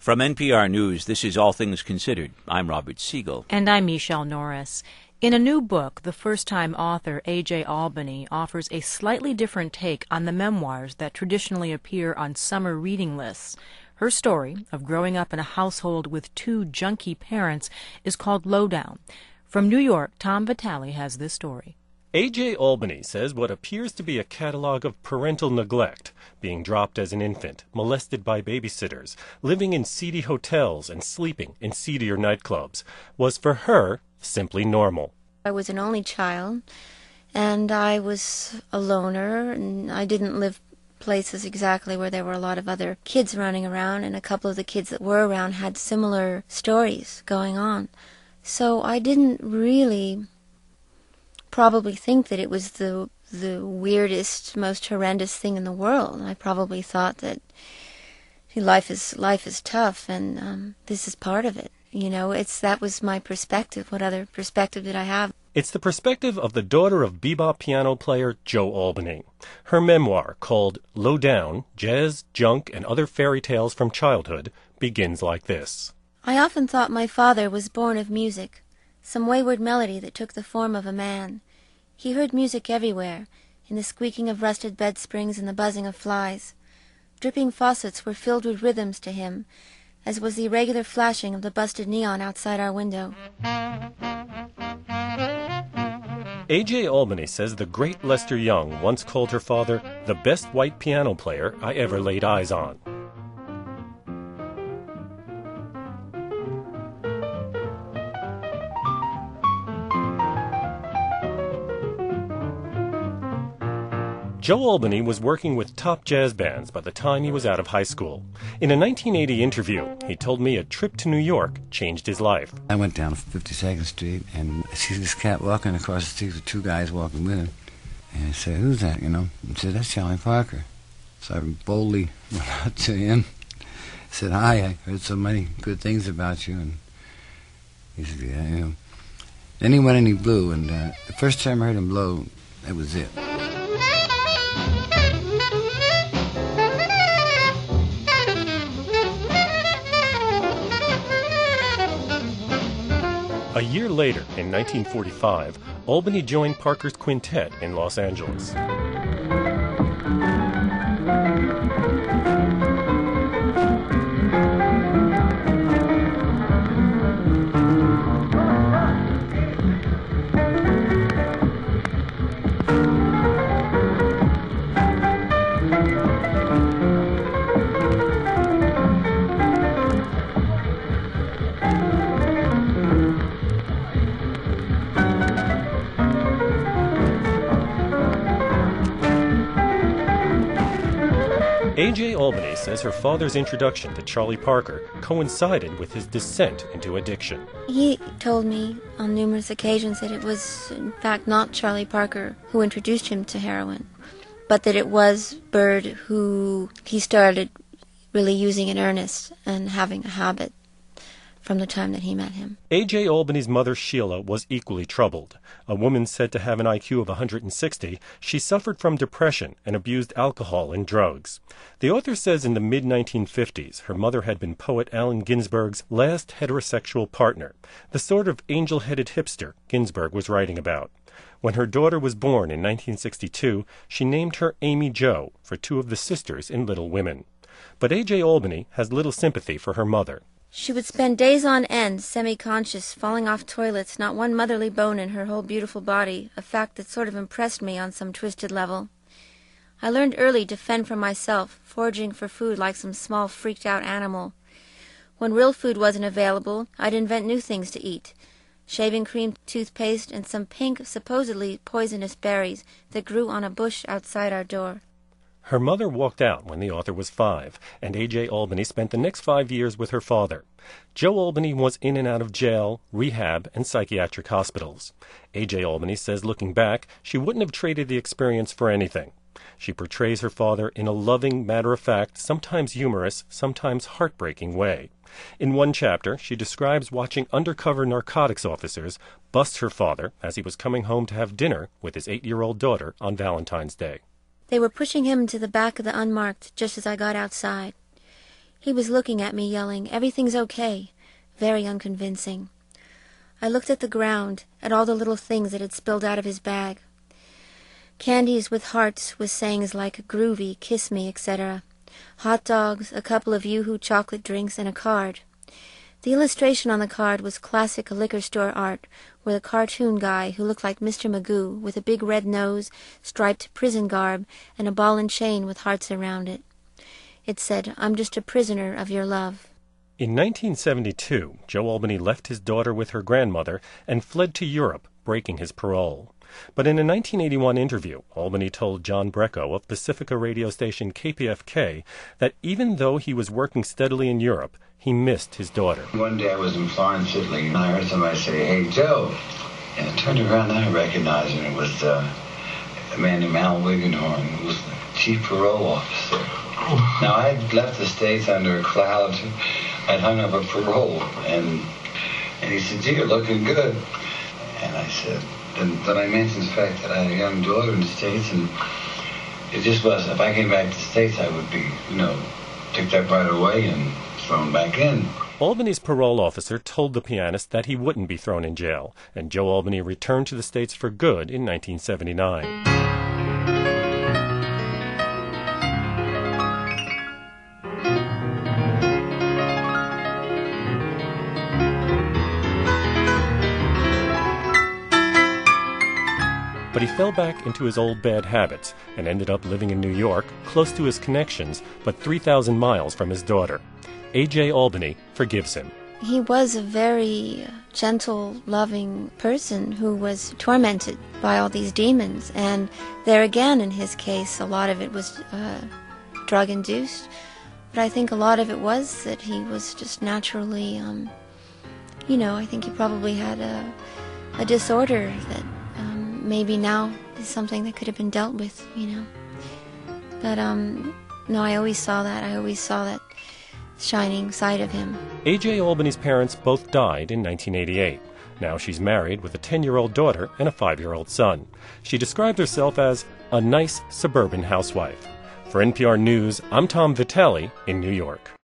From NPR News, this is All Things Considered. I'm Robert Siegel. And I'm Michelle Norris. In a new book, the first-time author A.J. Albany offers a slightly different take on the memoirs that traditionally appear on summer reading lists. Her story of growing up in a household with two junkie parents is called Lowdown. From New York, Tom Vitale has this story. A.J. Albany says what appears to be a catalog of parental neglect, being dropped as an infant, molested by babysitters, living in seedy hotels and sleeping in seedier nightclubs, was for her simply normal. I was an only child, and I was a loner, and I didn't live places exactly where there were a lot of other kids running around, and a couple of the kids that were around had similar stories going on. So I didn't really probably think that it was the weirdest, most horrendous thing in the world. I probably thought that life is tough, and this is part of it. You know, that was my perspective. What other perspective did I have? It's the perspective of the daughter of bebop piano player Joe Albany. Her memoir, called Lowdown, Jazz, Junk, and Other Fairy Tales from Childhood, begins like this. I often thought my father was born of music, some wayward melody that took the form of a man. He heard music everywhere, in the squeaking of rusted bed springs and the buzzing of flies. Dripping faucets were filled with rhythms to him, as was the irregular flashing of the busted neon outside our window. A.J. Albany says the great Lester Young once called her father the best white piano player I ever laid eyes on. Joe Albany was working with top jazz bands by the time he was out of high school. In a 1980 interview, he told me a trip to New York changed his life. I went down 52nd Street, and I see this cat walking across the street with two guys walking with him. And I said, "Who's that?" I said, "That's Charlie Parker." So I boldly went out to him, said, "Hi, I heard so many good things about you." And he said, "Yeah, Then he went and he blew, and the first time I heard him blow, that was it. A year later, in 1945, Albany joined Parker's quintet in Los Angeles. A.J. Albany says her father's introduction to Charlie Parker coincided with his descent into addiction. He told me on numerous occasions that it was, in fact, not Charlie Parker who introduced him to heroin, but that it was Bird who he started really using in earnest and having a habit from the time that he met him. A.J. Albany's mother, Sheila, was equally troubled. A woman said to have an IQ of 160, she suffered from depression and abused alcohol and drugs. The author says in the mid-1950s, her mother had been poet Allen Ginsberg's last heterosexual partner, the sort of angel-headed hipster Ginsberg was writing about. When her daughter was born in 1962, she named her Amy Jo for two of the sisters in Little Women. But A.J. Albany has little sympathy for her mother. She would spend days on end, semi-conscious, falling off toilets, not one motherly bone in her whole beautiful body, a fact that sort of impressed me on some twisted level. I learned early to fend for myself, foraging for food like some small freaked-out animal. When real food wasn't available, I'd invent new things to eat. Shaving cream, toothpaste, and some pink, supposedly poisonous berries that grew on a bush outside our door. Her mother walked out when the author was 5, and A.J. Albany spent the next 5 years with her father. Joe Albany was in and out of jail, rehab, and psychiatric hospitals. A.J. Albany says looking back, she wouldn't have traded the experience for anything. She portrays her father in a loving, matter-of-fact, sometimes humorous, sometimes heartbreaking way. In one chapter, she describes watching undercover narcotics officers bust her father as he was coming home to have dinner with his 8-year-old daughter on Valentine's Day. They were pushing him into the back of the unmarked just as I got outside. He was looking at me, yelling, "Everything's okay," very unconvincing. I looked at the ground, at all the little things that had spilled out of his bag. Candies with hearts with sayings like "groovy," "kiss me," etc. Hot dogs, a couple of Yoo-Hoo chocolate drinks, and a card. The illustration on the card was classic liquor store art, with a cartoon guy who looked like Mr. Magoo, with a big red nose, striped prison garb, and a ball and chain with hearts around it. It said, "I'm just a prisoner of your love." In 1972, Joe Albany left his daughter with her grandmother and fled to Europe, breaking his parole. But in a 1981 interview, Albany told John Brecko of Pacifica radio station KPFK that even though he was working steadily in Europe, he missed his daughter. One day I was in Florence, Italy, and I heard somebody say, "Hey, Joe." And I turned around and I recognized him. It was a man named Al Wiggenhorn, who was the chief parole officer. Now, I had left the States under a cloud. I'd hung up a parole, and he said, "Gee, you're looking good." And I said, then I mentioned the fact that I had a young daughter in the States, and it just was, if I came back to the States, I would be, picked up right away and thrown back in. Albany's parole officer told the pianist that he wouldn't be thrown in jail, and Joe Albany returned to the States for good in 1979. But he fell back into his old bad habits and ended up living in New York, close to his connections, but 3,000 miles from his daughter. A.J. Albany forgives him. He was a very gentle, loving person who was tormented by all these demons. And there again, in his case, a lot of it was drug-induced. But I think a lot of it was that he was just naturally, I think he probably had a disorder that maybe now is something that could have been dealt with, But, no, I always saw that shining side of him. A.J. Albany's parents both died in 1988. Now she's married with a 10-year-old daughter and a 5-year-old son. She described herself as a nice suburban housewife. For NPR News, I'm Tom Vitale in New York.